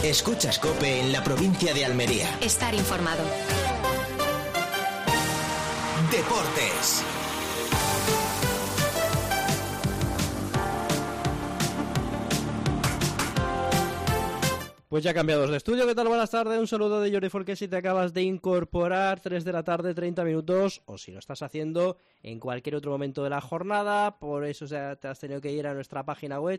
Escuchas COPE en la provincia de Almería. Estar informado. Deportes. Pues ya cambiados de estudio, ¿qué tal? Buenas tardes, un saludo de Jordi Folqué si te acabas de incorporar, 3 de la tarde, 30 minutos, o si lo estás haciendo en cualquier otro momento de la jornada, por eso te has tenido que ir a nuestra página web,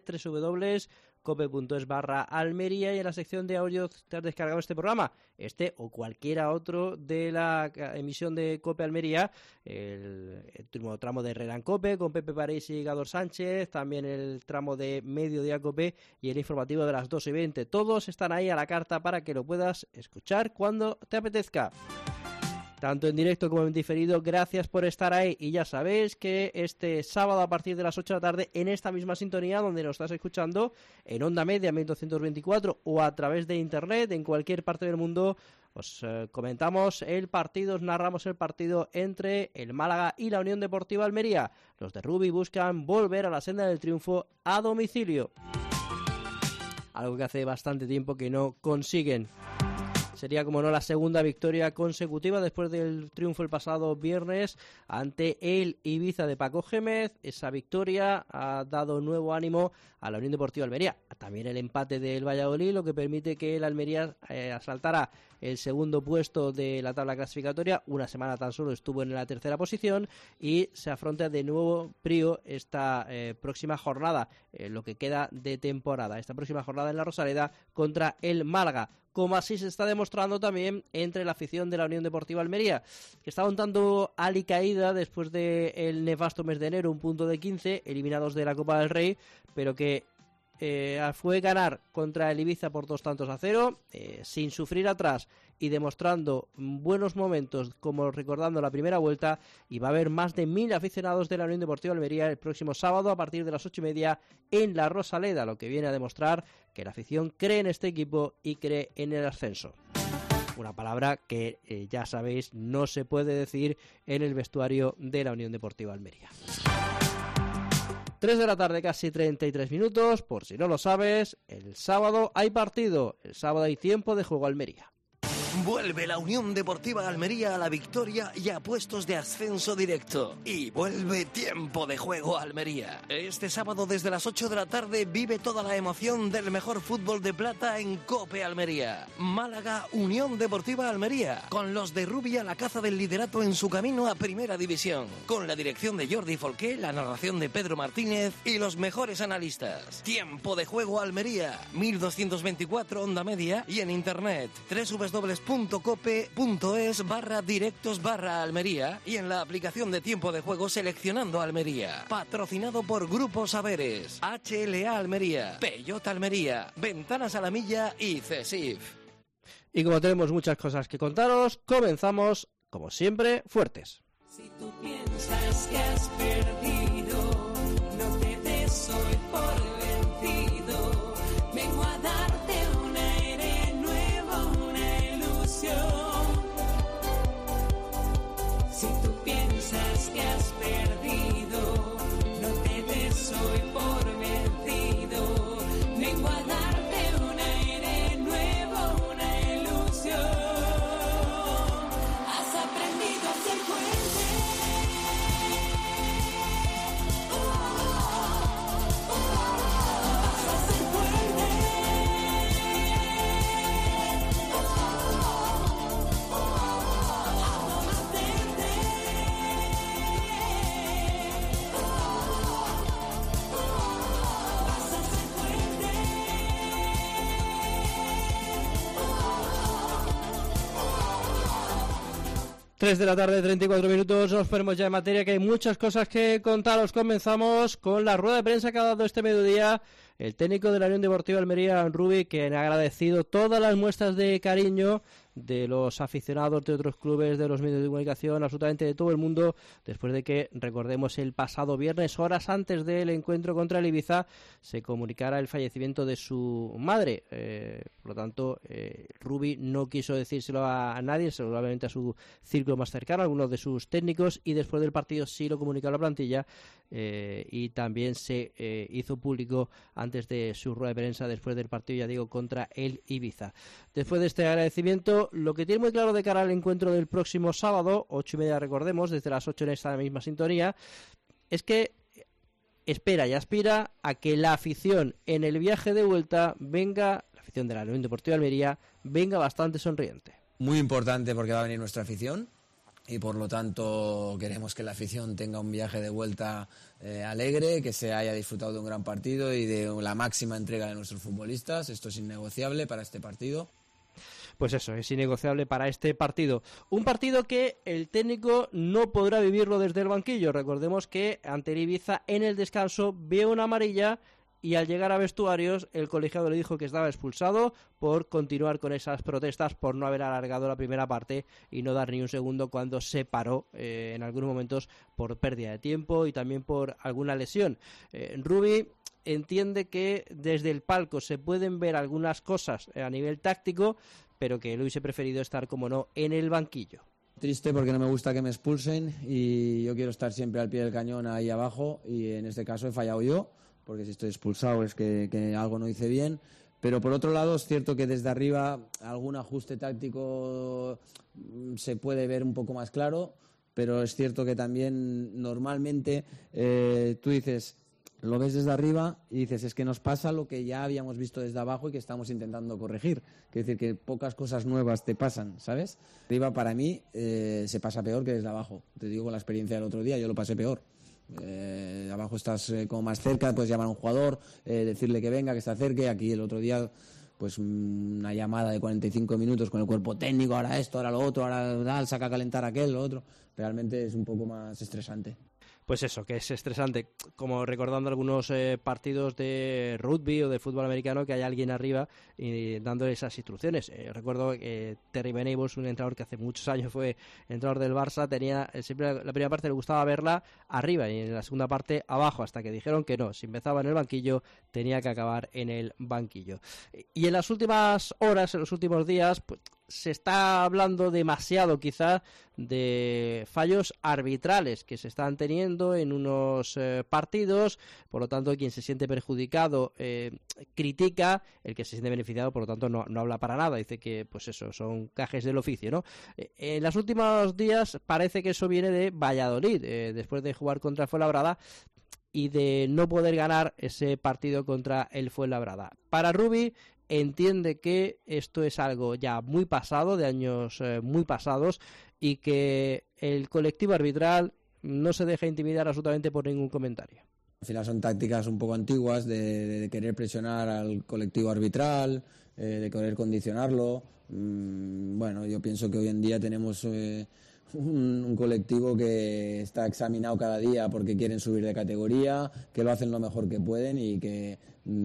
www.cope.es/Almería, y en la sección de audio te has descargado este programa, este o cualquiera otro de la emisión de COPE Almería, el último tramo de Herrera en COPE, con Pepe París y Gador Sánchez, también el tramo de Mediodía COPE y el informativo de las 2:20, todos están ahí a la carta para que lo puedas escuchar cuando te apetezca, tanto en directo como en diferido. Gracias por estar ahí, y ya sabéis que este sábado a partir de las 8 de la tarde, en esta misma sintonía donde nos estás escuchando, en onda media 1224 o a través de internet en cualquier parte del mundo, os comentamos el partido, os narramos el partido entre el Málaga y la Unión Deportiva Almería. Los de Rubi buscan volver a la senda del triunfo a domicilio, algo que hace bastante tiempo que no consiguen. Sería, como no, la segunda victoria consecutiva después del triunfo el pasado viernes ante el Ibiza de Paco Gémez. Esa victoria ha dado nuevo ánimo a la Unión Deportiva Almería. También el empate del Valladolid, lo que permite que el Almería asaltara el segundo puesto de la tabla clasificatoria. Una semana tan solo estuvo en la tercera posición y se afronta de nuevo Prío esta próxima jornada, lo que queda de temporada. Esta próxima jornada en la Rosaleda contra el Málaga, como así se está demostrando también entre la afición de la Unión Deportiva Almería, que está un tanto alicaída después del nefasto mes de enero, un punto de 15, eliminados de la Copa del Rey, pero que fue ganar contra el Ibiza por 2-0, sin sufrir atrás y demostrando buenos momentos, como recordando la primera vuelta, y va a haber más de 1000 aficionados de la Unión Deportiva Almería el próximo sábado a partir de las 8:30 en la Rosaleda, lo que viene a demostrar que la afición cree en este equipo y cree en el ascenso. Una palabra que ya sabéis no se puede decir en el vestuario de la Unión Deportiva Almería. 3 de la tarde, casi 33 minutos, por si no lo sabes, el sábado hay partido, el sábado hay tiempo de juego Almería. Vuelve la Unión Deportiva Almería a la victoria y a puestos de ascenso directo. Y vuelve tiempo de juego Almería. Este sábado desde las 8 de la tarde vive toda la emoción del mejor fútbol de plata en COPE Almería. Málaga, Unión Deportiva Almería. Con los de Rubi a la caza del liderato en su camino a Primera División. Con la dirección de Jordi Folqué, la narración de Pedro Martínez y los mejores analistas. Tiempo de juego Almería. 1224 onda media y en internet www.cope.es/directos/Almería y en la aplicación de Tiempo de Juego seleccionando Almería. Patrocinado por Grupo Saberes, HLA Almería, Peugeot Almería, Ventanas a la Milla y CESIF. Y como tenemos muchas cosas que contaros, comenzamos, como siempre, fuertes. Si tú piensas que has perdido, no te des hoy por vencido. Vengo a darte un aire nuevo, una ilusión. Si tú piensas que has perdido, no te des hoy por vencido. Vengo a darte un aire nuevo, una ilusión. Has aprendido a ser fuerte. Vas a ser fuerte. Vas a ser fuerte. 3 de la tarde, 34 minutos, nos ponemos ya en materia, que hay muchas cosas que contaros. Comenzamos con la rueda de prensa que ha dado este mediodía el técnico de la Unión Deportiva Almería, Rubi, que ha agradecido todas las muestras de cariño de los aficionados de otros clubes, de los medios de comunicación, absolutamente de todo el mundo, después de que, recordemos, el pasado viernes, horas antes del encuentro contra el Ibiza, se comunicara el fallecimiento de su madre. Por lo tanto, Rubi no quiso decírselo a nadie, seguramente a su círculo más cercano, a algunos de sus técnicos, y después del partido sí lo comunicó a la plantilla, y también se hizo público antes de su rueda de prensa después del partido, ya digo, contra el Ibiza. Después de este agradecimiento, lo que tiene muy claro de cara al encuentro del próximo sábado, 8:30, recordemos, desde las 8 en esta misma sintonía, es que espera y aspira a que la afición en el viaje de vuelta venga, la afición de la Unión Deportiva Almería, venga bastante sonriente. Muy importante porque va a venir nuestra afición y por lo tanto queremos que la afición tenga un viaje de vuelta alegre, que se haya disfrutado de un gran partido y de la máxima entrega de nuestros futbolistas. Esto es innegociable para este partido. Pues eso, es innegociable para este partido. Un partido que el técnico no podrá vivirlo desde el banquillo. Recordemos que ante el Ibiza en el descanso vio una amarilla y al llegar a vestuarios el colegiado le dijo que estaba expulsado por continuar con esas protestas, por no haber alargado la primera parte y no dar ni un segundo cuando se paró en algunos momentos por pérdida de tiempo y también por alguna lesión. Rubi entiende que desde el palco se pueden ver algunas cosas a nivel táctico, pero que él hubiese preferido estar, como no, en el banquillo. Triste porque no me gusta que me expulsen y yo quiero estar siempre al pie del cañón ahí abajo, y en este caso he fallado yo, porque si estoy expulsado es que algo no hice bien. Pero por otro lado es cierto que desde arriba algún ajuste táctico se puede ver un poco más claro, pero es cierto que también normalmente tú dices, lo ves desde arriba y dices, es que nos pasa lo que ya habíamos visto desde abajo y que estamos intentando corregir. Es decir, que pocas cosas nuevas te pasan, ¿sabes? Arriba para mí se pasa peor que desde abajo. Te digo, con la experiencia del otro día, yo lo pasé peor. Abajo estás como más cerca, puedes llamar a un jugador, decirle que venga, que se acerque. Aquí el otro día, pues una llamada de 45 minutos con el cuerpo técnico, ahora esto, ahora lo otro, ahora saca a calentar aquel, lo otro. Realmente es un poco más estresante. Pues eso, que es estresante, como recordando algunos partidos de rugby o de fútbol americano, que hay alguien arriba y dando esas instrucciones. Recuerdo que Terry Venables, un entrenador que hace muchos años fue entrenador del Barça, tenía siempre la primera parte le gustaba verla arriba y en la segunda parte abajo, hasta que dijeron que no, si empezaba en el banquillo tenía que acabar en el banquillo. Y en las últimas horas, en los últimos días, pues se está hablando demasiado quizá de fallos arbitrales que se están teniendo en unos partidos, por lo tanto quien se siente perjudicado critica, el que se siente beneficiado por lo tanto no habla para nada, dice que pues eso, son gajes del oficio, ¿no? En los últimos días parece que eso viene de Valladolid, después de jugar contra el Fuenlabrada y de no poder ganar ese partido contra el Fuenlabrada. Para Rubi entiende que esto es algo ya muy pasado, de años muy pasados, y que el colectivo arbitral no se deja intimidar absolutamente por ningún comentario. Al final son tácticas un poco antiguas de querer presionar al colectivo arbitral, de querer condicionarlo. Bueno, yo pienso que hoy en día tenemos un colectivo que está examinado cada día porque quieren subir de categoría, que lo hacen lo mejor que pueden y que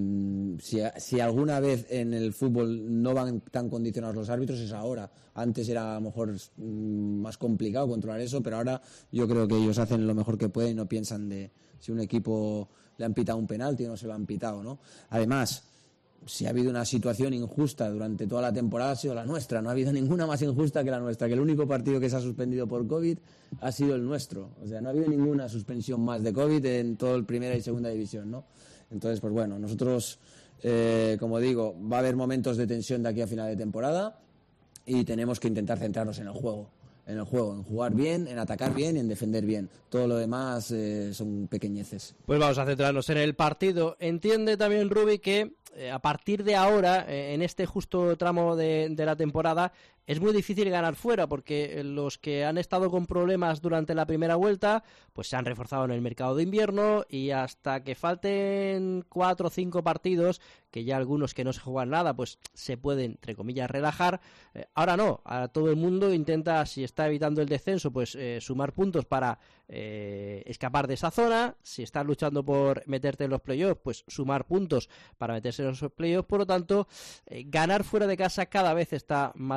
si alguna vez en el fútbol no van tan condicionados los árbitros es ahora. Antes era a lo mejor más complicado controlar eso, pero ahora yo creo que ellos hacen lo mejor que pueden y no piensan de si un equipo le han pitado un penalti o no se lo han pitado, ¿no? Además, si ha habido una situación injusta durante toda la temporada ha sido la nuestra, no ha habido ninguna más injusta que la nuestra, que el único partido que se ha suspendido por COVID ha sido el nuestro, o sea, no ha habido ninguna suspensión más de COVID en toda la primera y segunda división, ¿no? Entonces, pues bueno, nosotros, como digo, va a haber momentos de tensión de aquí a final de temporada y tenemos que intentar centrarnos en el juego, en jugar bien, en atacar bien y en defender bien. Todo lo demás son pequeñeces. Pues vamos a centrarnos en el partido. Entiende también Rubi que a partir de ahora, en este justo tramo de la temporada, es muy difícil ganar fuera, porque los que han estado con problemas durante la primera vuelta, pues se han reforzado en el mercado de invierno y hasta que falten 4 o 5 partidos, que ya algunos que no se juegan nada, pues se pueden, entre comillas, relajar. Ahora no, ahora todo el mundo intenta, si está evitando el descenso, pues sumar puntos para escapar de esa zona. Si estás luchando por meterte en los playoffs, pues sumar puntos para meterse en los playoffs. Por lo tanto, ganar fuera de casa cada vez está más difícil.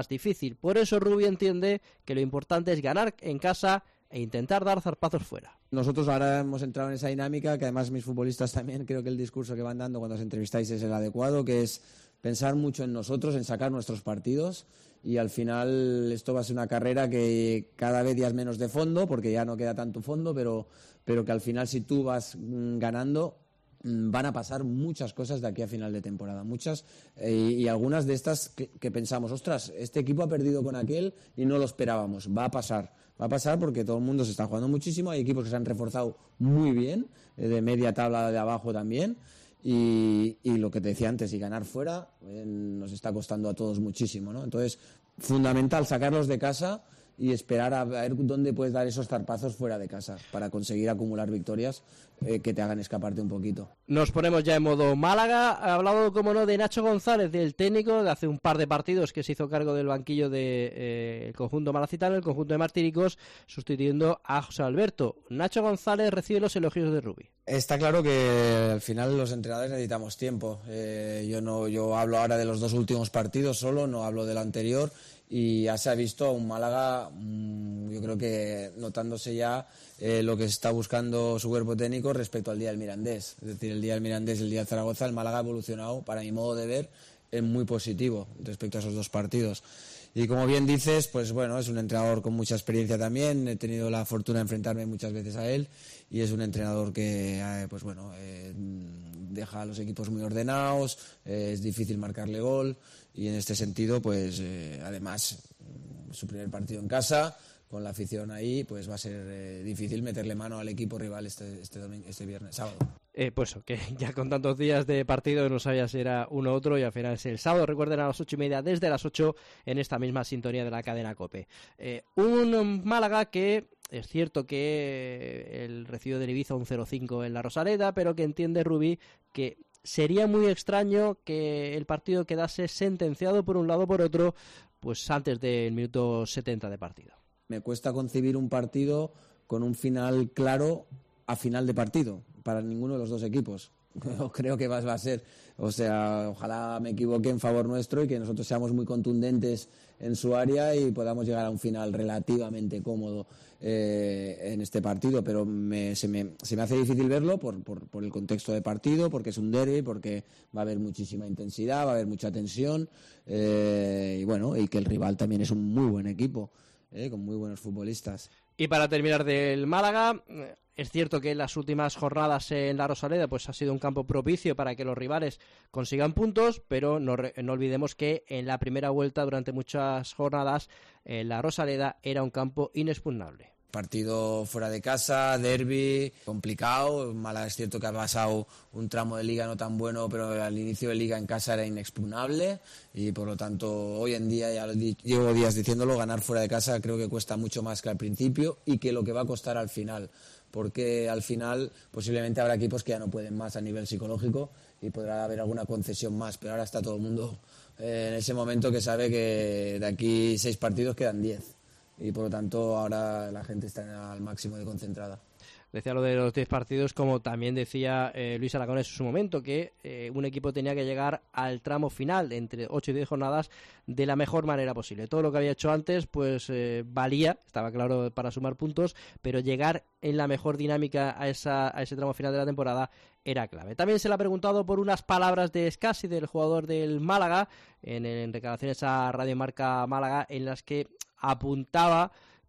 difícil. Por eso Rubi entiende que lo importante es ganar en casa e intentar dar zarpazos fuera. Nosotros ahora hemos entrado en esa dinámica, que además mis futbolistas también, creo que el discurso que van dando cuando os entrevistáis es el adecuado, que es pensar mucho en nosotros, en sacar nuestros partidos, y al final esto va a ser una carrera que cada vez ya es menos de fondo, porque ya no queda tanto fondo, pero que al final si tú vas ganando, van a pasar muchas cosas de aquí a final de temporada, muchas, y algunas de estas que pensamos, ostras, este equipo ha perdido con aquel y no lo esperábamos. Va a pasar porque todo el mundo se está jugando muchísimo, hay equipos que se han reforzado muy bien, de media tabla de abajo también, y lo que te decía antes, y ganar fuera nos está costando a todos muchísimo, ¿no? Entonces, fundamental sacarlos de casa y esperar a ver dónde puedes dar esos zarpazos fuera de casa para conseguir acumular victorias que te hagan escaparte un poquito. Nos ponemos ya en modo Málaga. Ha hablado, como no, de Nacho González, del técnico de hace un par de partidos que se hizo cargo del banquillo del conjunto malacitano, el conjunto de Martíricos, sustituyendo a José Alberto. Nacho González recibe los elogios de Rubi. Está claro que al final los entrenadores necesitamos tiempo. Yo hablo ahora de los 2 últimos partidos solo, no hablo del anterior, y ya se ha visto a un Málaga, yo creo que notándose ya lo que está buscando su cuerpo técnico respecto al día del Mirandés. Es decir, el día del Mirandés y el día de Zaragoza, el Málaga ha evolucionado, para mi modo de ver, en muy positivo respecto a esos 2 partidos. Y como bien dices, pues bueno, es un entrenador con mucha experiencia también, he tenido la fortuna de enfrentarme muchas veces a él, y es un entrenador que deja a los equipos muy ordenados, es difícil marcarle gol, y en este sentido, pues además, su primer partido en casa, con la afición ahí, pues va a ser difícil meterle mano al equipo rival este viernes, sábado. Pues eso, que ya con tantos días de partido no sabía si era uno u otro, y al final es el sábado. Recuerden, a las 8:30, desde las 8, en esta misma sintonía de la cadena COPE. Un Málaga que es cierto que el recibió del Ibiza un 0-5 en la Rosaleda, pero que entiende Rubi que sería muy extraño que el partido quedase sentenciado por un lado o por otro, pues antes del minuto 70 de partido. Me cuesta concebir un partido con un final claro a final de partido para ninguno de los 2 equipos. Creo que va a ser, o sea, ojalá me equivoque en favor nuestro y que nosotros seamos muy contundentes en su área y podamos llegar a un final relativamente cómodo en este partido, pero se me hace difícil verlo por el contexto de partido, porque es un derbi, porque va a haber muchísima intensidad, va a haber mucha tensión, y bueno, y que el rival también es un muy buen equipo, con muy buenos futbolistas. Y para terminar del Málaga, es cierto que en las últimas jornadas en la Rosaleda pues ha sido un campo propicio para que los rivales consigan puntos, pero no olvidemos que en la primera vuelta, durante muchas jornadas, la Rosaleda era un campo inexpugnable. Partido fuera de casa, derbi, complicado. Málaga es cierto que ha pasado un tramo de liga no tan bueno, pero al inicio de liga en casa era inexpugnable, y por lo tanto hoy en día, ya llevo días diciéndolo, ganar fuera de casa creo que cuesta mucho más que al principio, y que lo que va a costar al final, porque al final posiblemente habrá equipos que ya no pueden más a nivel psicológico y podrá haber alguna concesión más, pero ahora está todo el mundo en ese momento que sabe que de aquí 6 partidos quedan 10. Y por lo tanto ahora la gente está al máximo de concentrada. Decía lo de los 10 partidos, como también decía Luis Aragonés en su momento, que un equipo tenía que llegar al tramo final, entre 8 y 10 jornadas, de la mejor manera posible. Todo lo que había hecho antes pues valía, estaba claro, para sumar puntos, pero llegar en la mejor dinámica a ese tramo final de la temporada era clave. También se le ha preguntado por unas palabras de Scassi, del jugador del Málaga, en declaraciones a Radio Marca Málaga, en las que apuntaba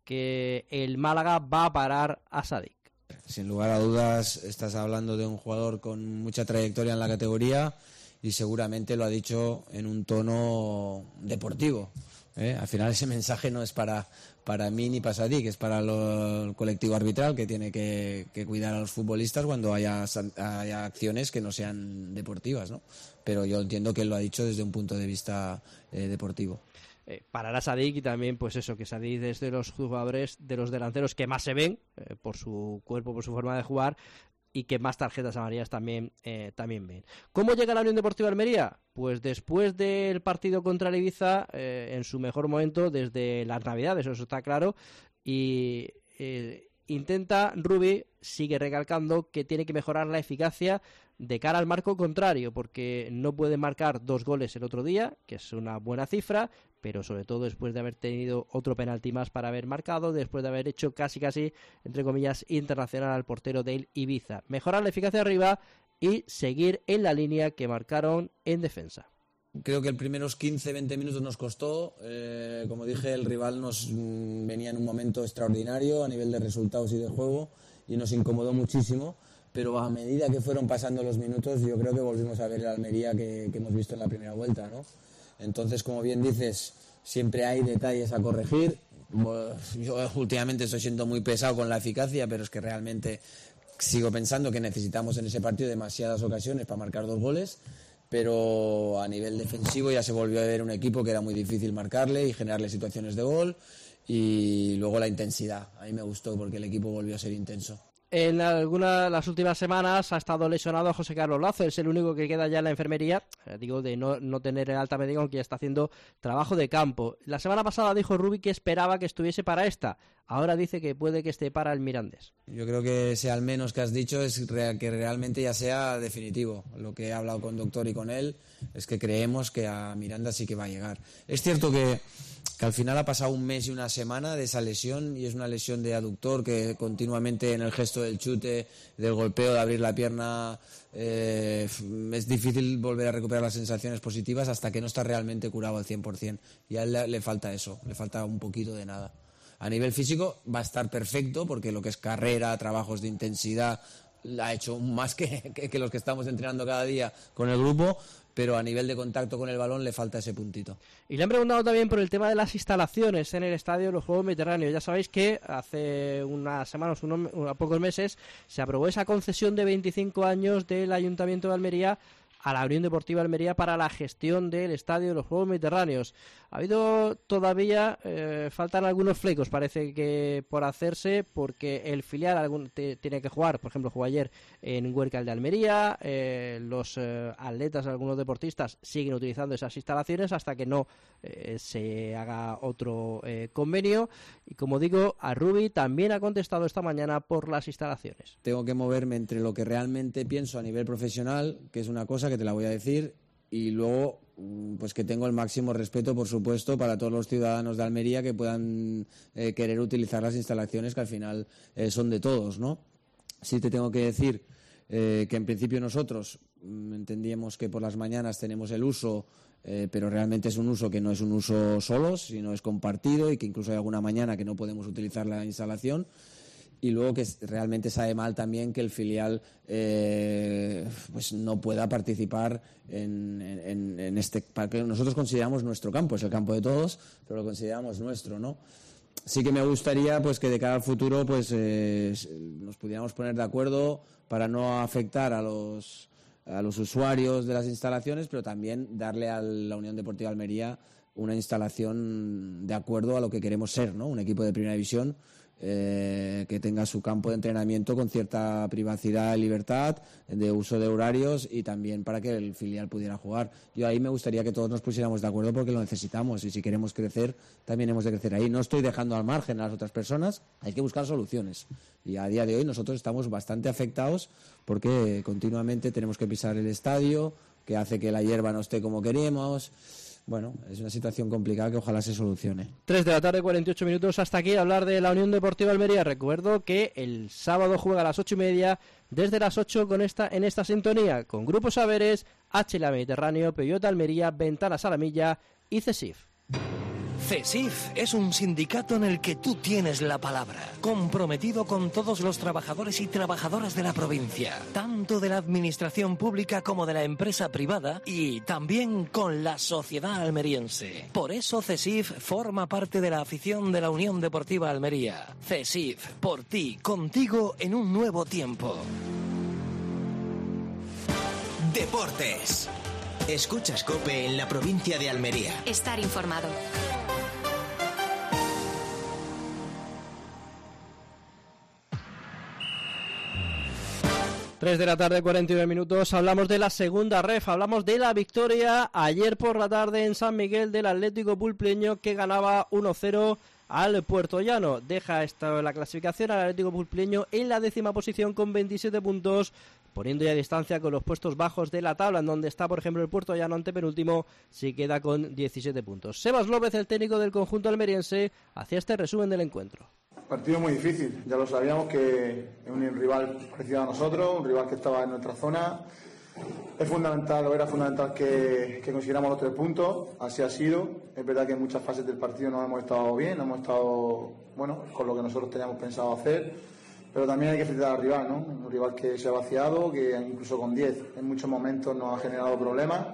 que el Málaga va a parar a Sadik. Sin lugar a dudas estás hablando de un jugador con mucha trayectoria en la categoría, y seguramente lo ha dicho en un tono deportivo. Al final ese mensaje no es para mí ni para Sadik, es para el colectivo arbitral, que tiene que cuidar a los futbolistas cuando haya acciones que no sean deportivas, ¿no? Pero yo entiendo que él lo ha dicho desde un punto de vista deportivo. Parará Sadik, y también pues eso, que Sadik es de los jugadores, de los delanteros que más se ven por su cuerpo, por su forma de jugar, y que más tarjetas amarillas también ven. ¿Cómo llega la Unión Deportiva Almería? Pues después del partido contra el Ibiza, en su mejor momento desde las Navidades, eso está claro, y intenta, Rubi sigue recalcando que tiene que mejorar la eficacia de cara al marco contrario, porque no puede marcar 2 goles el otro día, que es una buena cifra, pero sobre todo después de haber tenido otro penalti más para haber marcado, después de haber hecho casi, entre comillas, internacional al portero del Ibiza. Mejorar la eficacia arriba y seguir en la línea que marcaron en defensa. Creo que los primeros 15-20 minutos nos costó. Como dije, el rival nos venía en un momento extraordinario a nivel de resultados y de juego y nos incomodó muchísimo, pero a medida que fueron pasando los minutos yo creo que volvimos a ver el Almería que hemos visto en la primera vuelta, ¿no? Entonces, como bien dices, siempre hay detalles a corregir. Yo últimamente estoy siendo muy pesado con la eficacia, pero es que realmente sigo pensando que necesitamos en ese partido demasiadas ocasiones para marcar 2 goles, pero a nivel defensivo ya se volvió a ver un equipo que era muy difícil marcarle y generarle situaciones de gol, y luego la intensidad. A mí me gustó porque el equipo volvió a ser intenso. En algunas de las últimas semanas ha estado lesionado José Carlos Lazo, es el único que queda ya en la enfermería, digo, de no tener el alta médica, aunque ya está haciendo trabajo de campo. La semana pasada dijo Rubi que esperaba que estuviese para esta, ahora dice que puede que esté para el Mirandés. Yo creo que sea al menos que has dicho es que realmente ya sea definitivo. Lo que he hablado con Doctor y con él es que creemos que a Miranda sí que va a llegar. Es cierto que al final ha pasado un mes y una semana de esa lesión, y es una lesión de aductor que continuamente en el gesto del chute, del golpeo, de abrir la pierna, es difícil volver a recuperar las sensaciones positivas hasta que no está realmente curado al 100%, y a él le falta eso, le falta un poquito de nada. A nivel físico va a estar perfecto porque lo que es carrera, trabajos de intensidad, ha hecho más que los que estamos entrenando cada día con el grupo, pero a nivel de contacto con el balón le falta ese puntito. Y le han preguntado también por el tema de las instalaciones en el estadio de los Juegos Mediterráneos. Ya sabéis que hace unas semanas, pocos meses, se aprobó esa concesión de 25 años del Ayuntamiento de Almería a la Unión Deportiva Almería para la gestión del estadio de los Juegos Mediterráneos. Ha habido todavía, faltan algunos flecos, parece que por hacerse, porque el filial tiene que jugar, por ejemplo, jugó ayer en Huerca el de Almería, los atletas, algunos deportistas siguen utilizando esas instalaciones hasta que no se haga otro convenio. Y como digo, a Rubi también ha contestado esta mañana por las instalaciones. Tengo que moverme entre lo que realmente pienso a nivel profesional, que es una cosa que te la voy a decir, y luego pues que tengo el máximo respeto, por supuesto, para todos los ciudadanos de Almería que puedan querer utilizar las instalaciones que al final son de todos, ¿no? Sí te tengo que decir que en principio nosotros entendíamos que por las mañanas tenemos el uso, pero realmente es un uso que no es un uso solos, sino es compartido, y que incluso hay alguna mañana que no podemos utilizar la instalación. Y luego que realmente sabe mal también que el filial pues no pueda participar en este, que nosotros consideramos nuestro campo, es el campo de todos, pero lo consideramos nuestro, ¿no? Sí que me gustaría pues que de cara al futuro pues nos pudiéramos poner de acuerdo para no afectar a los usuarios de las instalaciones, pero también darle a la Unión Deportiva Almería una instalación de acuerdo a lo que queremos ser, ¿no? Un equipo de primera división que tenga su campo de entrenamiento con cierta privacidad y libertad de uso de horarios, y también para que el filial pudiera jugar. Yo ahí me gustaría que todos nos pusiéramos de acuerdo porque lo necesitamos, y si queremos crecer también hemos de crecer ahí. No estoy dejando al margen a las otras personas, hay que buscar soluciones, y a día de hoy nosotros estamos bastante afectados porque continuamente tenemos que pisar el estadio, que hace que la hierba no esté como queremos. Bueno, es una situación complicada que ojalá se solucione. 3 de la tarde, 48 minutos. Hasta aquí hablar de la Unión Deportiva Almería. Recuerdo que el sábado juega a las 8:30, desde las 8 en esta sintonía, con Grupo Saberes, HLA Mediterráneo, Peugeot Almería, Ventanas Alamilla y CESIF. CESIF es un sindicato en el que tú tienes la palabra, comprometido con todos los trabajadores y trabajadoras de la provincia, tanto de la administración pública como de la empresa privada, y también con la sociedad almeriense. Por eso CESIF forma parte de la afición de la Unión Deportiva Almería. CESIF, por ti, contigo en un nuevo tiempo. Deportes. Escuchas COPE en la provincia de Almería. Estar informado. 3 de la tarde, 49 minutos. Hablamos de la segunda ref, hablamos de la victoria ayer por la tarde en San Miguel del Atlético Pulpleño, que ganaba 1-0 al Puertollano. Deja la clasificación al Atlético Pulpleño en la 10ª posición con 27 puntos poniendo ya distancia con los puestos bajos de la tabla, en donde está, por ejemplo, el Puerto Llano antepenúltimo, si queda con 17 puntos. Sebas López, el técnico del conjunto almeriense, hacía este resumen del encuentro. Partido muy difícil, ya lo sabíamos que es un rival parecido a nosotros, un rival que estaba en nuestra zona. Es fundamental, o era fundamental que consiguiéramos los 3 puntos, así ha sido. Es verdad que en muchas fases del partido no hemos estado bien, no hemos estado con lo que nosotros teníamos pensado hacer, pero también hay que felicitar al rival, ¿no? Un rival que se ha vaciado, que incluso con 10 en muchos momentos nos ha generado problemas.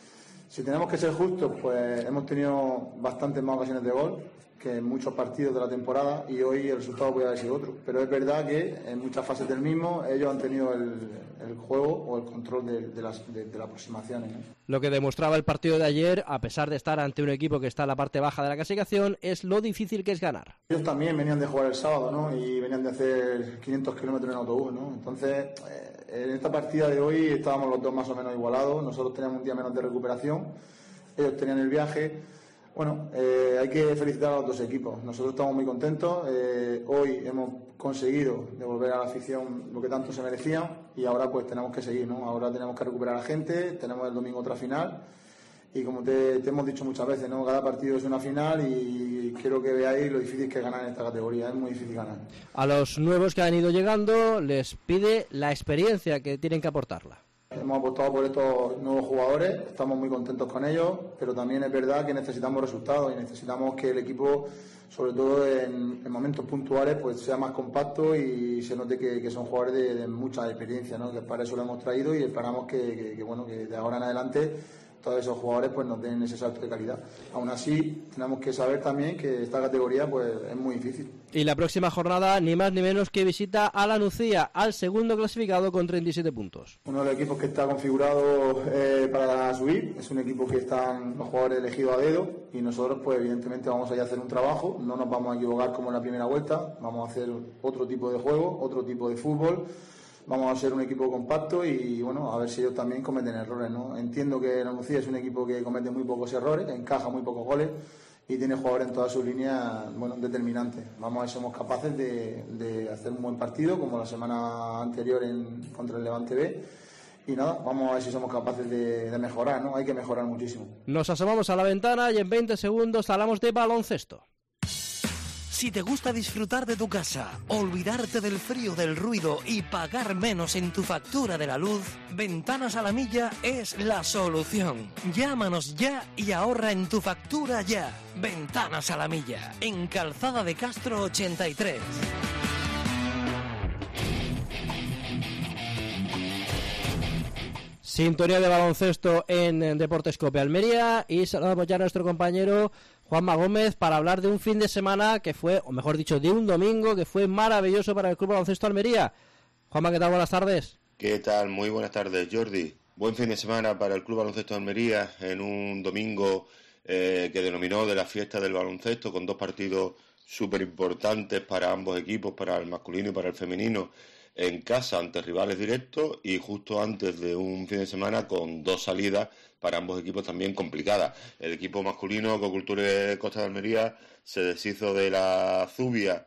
Si tenemos que ser justos, pues hemos tenido bastantes más ocasiones de gol que en muchos partidos de la temporada, y hoy el resultado puede haber sido otro. Pero es verdad que en muchas fases del mismo ellos han tenido el juego o el control de las aproximaciones, ¿no? Lo que demostraba el partido de ayer, a pesar de estar ante un equipo que está en la parte baja de la clasificación, es lo difícil que es ganar. Ellos también venían de jugar el sábado, ¿no? Y venían de hacer 500 kilómetros en autobús, ¿no? Entonces, en esta partida de hoy estábamos los dos más o menos igualados. Nosotros teníamos un día menos de recuperación, ellos tenían el viaje. Bueno, hay que felicitar a los dos equipos. Nosotros estamos muy contentos. Hoy hemos conseguido devolver a la afición lo que tanto se merecía, y ahora pues tenemos que seguir, ¿no? Ahora tenemos que recuperar a la gente, tenemos el domingo otra final, y como te hemos dicho muchas veces, ¿no? Cada partido es una final, y quiero que veáis lo difícil que es ganar en esta categoría. Es muy difícil ganar. A los nuevos que han ido llegando les pide la experiencia que tienen que aportarla. Hemos apostado por estos nuevos jugadores, estamos muy contentos con ellos, pero también es verdad que necesitamos resultados y necesitamos que el equipo, sobre todo en momentos puntuales, pues sea más compacto y se note que son jugadores de mucha experiencia, ¿no? Que para eso lo hemos traído, y esperamos que de ahora en adelante todos esos jugadores pues nos den ese salto de calidad. Aún así, tenemos que saber también que esta categoría pues es muy difícil. Y la próxima jornada, ni más ni menos que visita a la Nucía, al segundo clasificado con 37 puntos. Uno de los equipos que está configurado para subir, es un equipo que están los jugadores elegidos a dedo, y nosotros pues evidentemente vamos a ir a hacer un trabajo, no nos vamos a equivocar como en la primera vuelta, vamos a hacer otro tipo de juego, otro tipo de fútbol. Vamos a ser un equipo compacto y bueno, a ver si ellos también cometen errores, ¿no? Entiendo que la Nucía es un equipo que comete muy pocos errores, encaja muy pocos goles y tiene jugadores en todas sus líneas, determinantes. Vamos a ver si somos capaces de hacer un buen partido, como la semana anterior contra el Levante B. Y nada, vamos a ver si somos capaces de mejorar, ¿no? Hay que mejorar muchísimo. Nos asomamos a la ventana y en 20 segundos hablamos de baloncesto. Si te gusta disfrutar de tu casa, olvidarte del frío, del ruido y pagar menos en tu factura de la luz, Ventanas a la Milla es la solución. Llámanos ya y ahorra en tu factura ya. Ventanas a la Milla, en Calzada de Castro 83. Sintonía de baloncesto en Deportes Cope Almería, y saludamos ya a nuestro compañero Juanma Gómez para hablar de un fin de semana que fue, o mejor dicho, de un domingo que fue maravilloso para el Club Baloncesto Almería. Juanma, ¿qué tal? Buenas tardes. ¿Qué tal? Muy buenas tardes, Jordi. Buen fin de semana para el Club Baloncesto Almería en un domingo que denominó de la fiesta del baloncesto, con dos partidos súper importantes para ambos equipos, para el masculino y para el femenino, en casa ante rivales directos, y justo antes de un fin de semana con dos salidas para ambos equipos también complicadas. El equipo masculino, Coculture Costa de Almería, se deshizo de la Zubia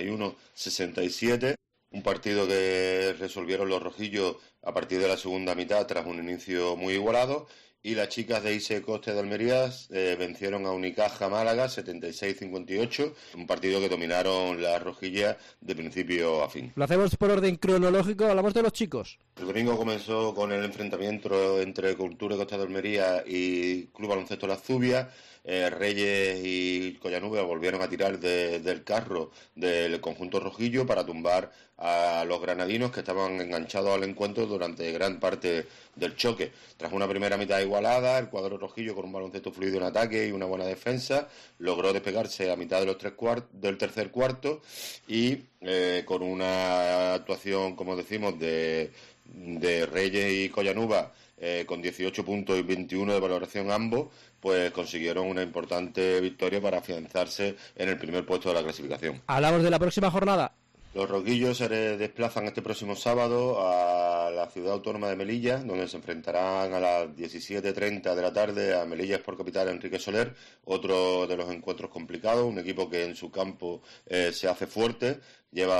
81-67, un partido que resolvieron los rojillos a partir de la segunda mitad tras un inicio muy igualado, y las chicas de ISE Costa de Almería vencieron a Unicaja Málaga 76-58, un partido que dominaron las rojillas de principio a fin. Lo hacemos por orden cronológico, hablamos de los chicos. El domingo comenzó con el enfrentamiento entre Cultura Costa de Almería y Club Baloncesto La Zubia. Reyes y Collanube volvieron a tirar del carro del conjunto rojillo para tumbar a los granadinos, que estaban enganchados al encuentro durante gran parte del choque. Tras una primera mitad igualada, el cuadro rojillo, con un baloncesto fluido en ataque y una buena defensa, logró despegarse a mitad del tercer cuarto, y con una actuación, como decimos, de Reyes y Collanuba, con 18 puntos y 21 de valoración ambos, pues consiguieron una importante victoria para afianzarse en el primer puesto de la clasificación. Hablamos de la próxima jornada. Los rojillos se desplazan este próximo sábado a la ciudad autónoma de Melilla, donde se enfrentarán a las 17:30 de la tarde a Melilla Sport Capital Enrique Soler, otro de los encuentros complicados, un equipo que en su campo se hace fuerte, lleva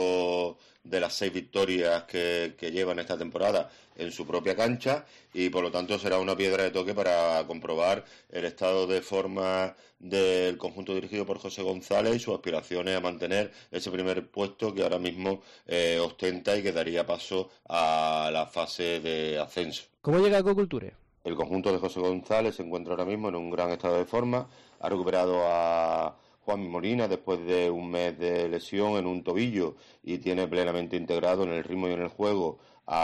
5 de las 6 victorias que lleva en esta temporada en su propia cancha y por lo tanto será una piedra de toque para comprobar el estado de forma del conjunto dirigido por José González y sus aspiraciones a mantener ese primer puesto que ahora mismo ostenta y que daría paso a la fase de ascenso. ¿Cómo llega Ecoculture? El conjunto de José González se encuentra ahora mismo en un gran estado de forma, ha recuperado a Juan Molina después de un mes de lesión en un tobillo y tiene plenamente integrado en el ritmo y en el juego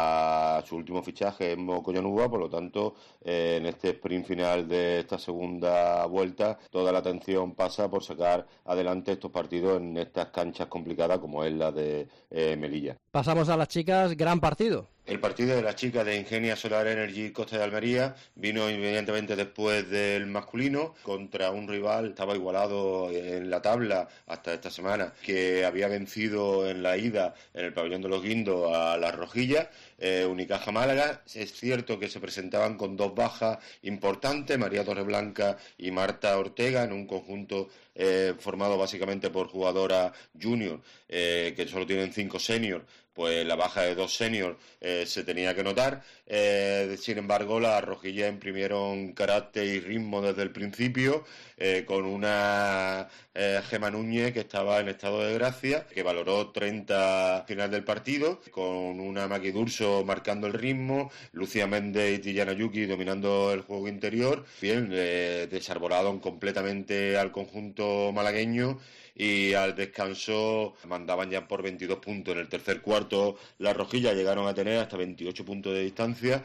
a su último fichaje en Mocoyanúa, por lo tanto en este sprint final de esta segunda vuelta toda la atención pasa por sacar adelante estos partidos en estas canchas complicadas como es la de Melilla. Pasamos a las chicas, gran partido. El partido de las chicas de Ingenia Solar Energy Costa de Almería vino inmediatamente después del masculino contra un rival, estaba igualado en la tabla hasta esta semana, que había vencido en la ida en el pabellón de los Guindos a las Rojillas, Unicaja Málaga. Es cierto que se presentaban con 2 bajas importantes, María Torreblanca y Marta Ortega, en un conjunto formado básicamente por jugadoras junior que solo tienen 5 senior. Pues la baja de 2 seniors se tenía que notar. Sin embargo, las rojillas imprimieron carácter y ritmo desde el principio, con una Gema Núñez que estaba en estado de gracia, que valoró 30 al final del partido, con una Maki Durso marcando el ritmo, Lucía Méndez y Tillana Yuki dominando el juego interior. Bien, desarbolaron completamente al conjunto malagueño y al descanso mandaban ya por 22 puntos. En el tercer cuarto las rojillas llegaron a tener hasta 28 puntos de distancia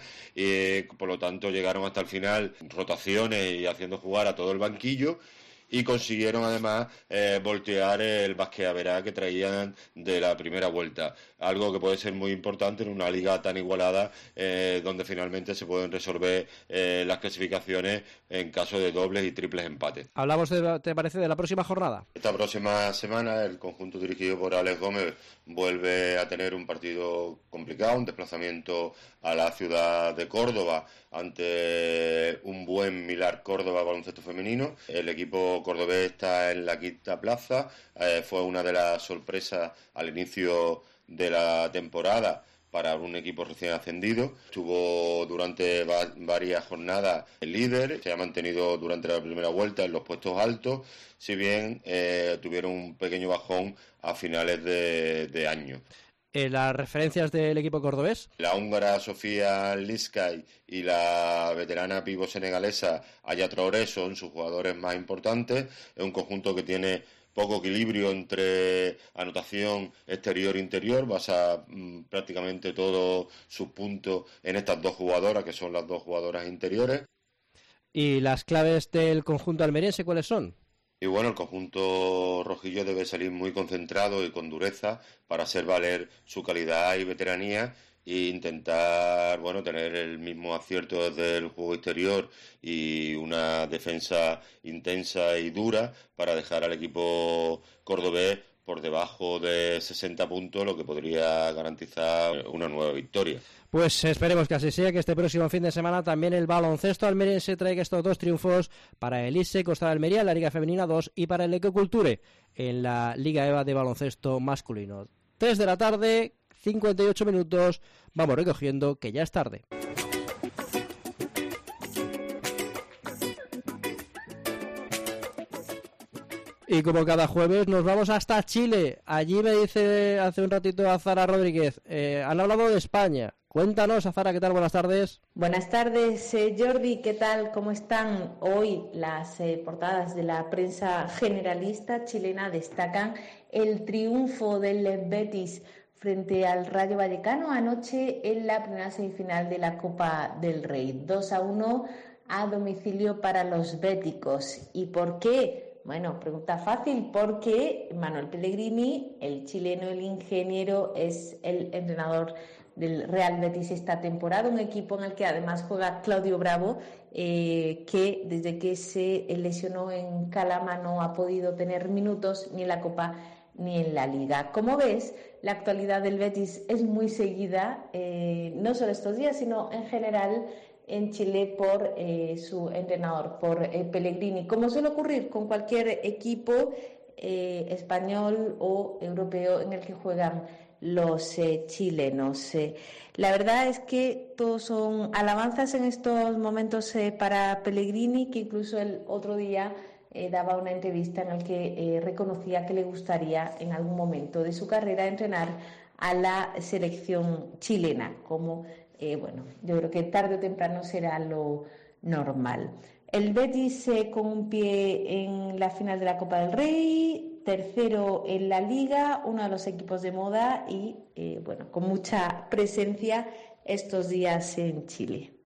y por lo tanto llegaron hasta el final rotaciones y haciendo jugar a todo el banquillo y consiguieron además voltear el basqueaverá que traían de la primera vuelta, algo que puede ser muy importante en una liga tan igualada donde finalmente se pueden resolver las clasificaciones en caso de dobles y triples empates. Hablamos, ¿te parece, de la próxima jornada? Esta próxima semana el conjunto dirigido por Alex Gómez vuelve a tener un partido complicado, un desplazamiento a la ciudad de Córdoba ante un buen Milar Córdoba baloncesto femenino. El equipo cordobés está en la quinta plaza, fue una de las sorpresas al inicio de la temporada para un equipo recién ascendido. Estuvo durante varias jornadas el líder, se ha mantenido durante la primera vuelta en los puestos altos, si bien tuvieron un pequeño bajón a finales de año. Las referencias del equipo cordobés. La húngara Sofía Liskay y la veterana pivo senegalesa Aya Traoré son sus jugadores más importantes. Es un conjunto que tiene poco equilibrio entre anotación exterior-interior, basa prácticamente todos sus puntos en estas 2 jugadoras, que son las 2 jugadoras interiores. ¿Y las claves del conjunto almeriense cuáles son? Y bueno, el conjunto rojillo debe salir muy concentrado y con dureza para hacer valer su calidad y veteranía e intentar, bueno, tener el mismo acierto desde el juego exterior y una defensa intensa y dura para dejar al equipo cordobés por debajo de 60 puntos, lo que podría garantizar una nueva victoria. Pues esperemos que así sea, que este próximo fin de semana también el baloncesto almeriense traiga estos 2 triunfos para el ISE Costa de Almería en la Liga Femenina 2 y para el Ecoculture en la Liga EVA de baloncesto masculino. 3 de la tarde, 58 minutos, vamos recogiendo que ya es tarde. Y como cada jueves nos vamos hasta Chile. Allí me dice hace un ratito Azara Rodríguez, han hablado de España. Cuéntanos, Azara, ¿qué tal? Buenas tardes. Buenas tardes, Jordi, ¿qué tal? ¿Cómo están? Hoy las portadas de la prensa generalista chilena destacan el triunfo del Betis frente al Rayo Vallecano anoche en la primera semifinal de la Copa del Rey. 2-1 a domicilio para los béticos. ¿Y por qué? Bueno, pregunta fácil, porque Manuel Pellegrini, el chileno, el ingeniero, es el entrenador del Real Betis esta temporada, un equipo en el que además juega Claudio Bravo, que desde que se lesionó en Calama no ha podido tener minutos ni en la Copa ni en la Liga. Como ves, la actualidad del Betis es muy seguida, no solo estos días, sino en general en Chile por su entrenador, por Pellegrini. Como suele ocurrir con cualquier equipo, español o europeo en el que juegan los chilenos. La verdad es que todos son alabanzas en estos momentos para Pellegrini, que incluso el otro día daba una entrevista en la que reconocía que le gustaría en algún momento de su carrera entrenar a la selección chilena, como yo creo que tarde o temprano será lo normal. El Betis con un pie en la final de la Copa del Rey, tercero en la Liga, uno de los equipos de moda y con mucha presencia estos días en Chile.